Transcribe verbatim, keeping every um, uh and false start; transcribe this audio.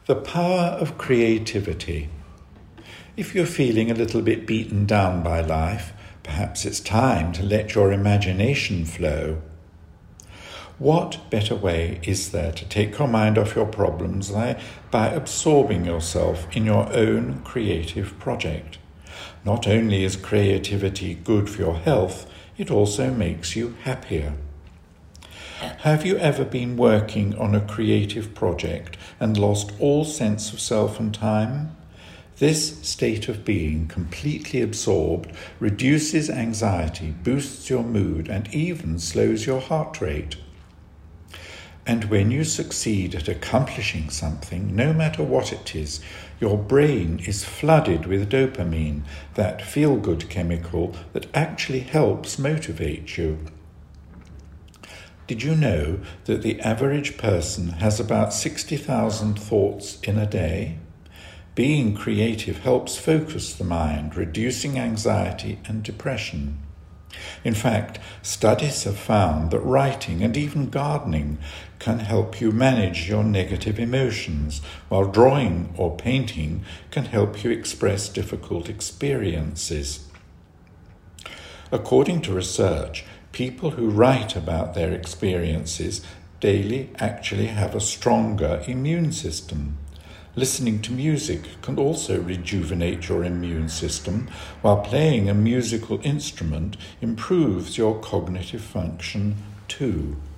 The power of creativity. If you're feeling a little bit beaten down by life, perhaps it's time to let your imagination flow. What better way is there to take your mind off your problems than by absorbing yourself in your own creative project? Not only is creativity good for your health, it also makes you happier. Have you ever been working on a creative project and lost all sense of self and time? This state of being, completely absorbed, reduces anxiety, boosts your mood, and even slows your heart rate. And when you succeed at accomplishing something, no matter what it is, your brain is flooded with dopamine, that feel-good chemical that actually helps motivate you. Did you know that the average person has about sixty thousand thoughts in a day? Being creative helps focus the mind, reducing anxiety and depression. In fact, studies have found that writing and even gardening can help you manage your negative emotions, while drawing or painting can help you express difficult experiences. According to research, people who write about their experiences daily actually have a stronger immune system. Listening to music can also rejuvenate your immune system, while playing a musical instrument improves your cognitive function too.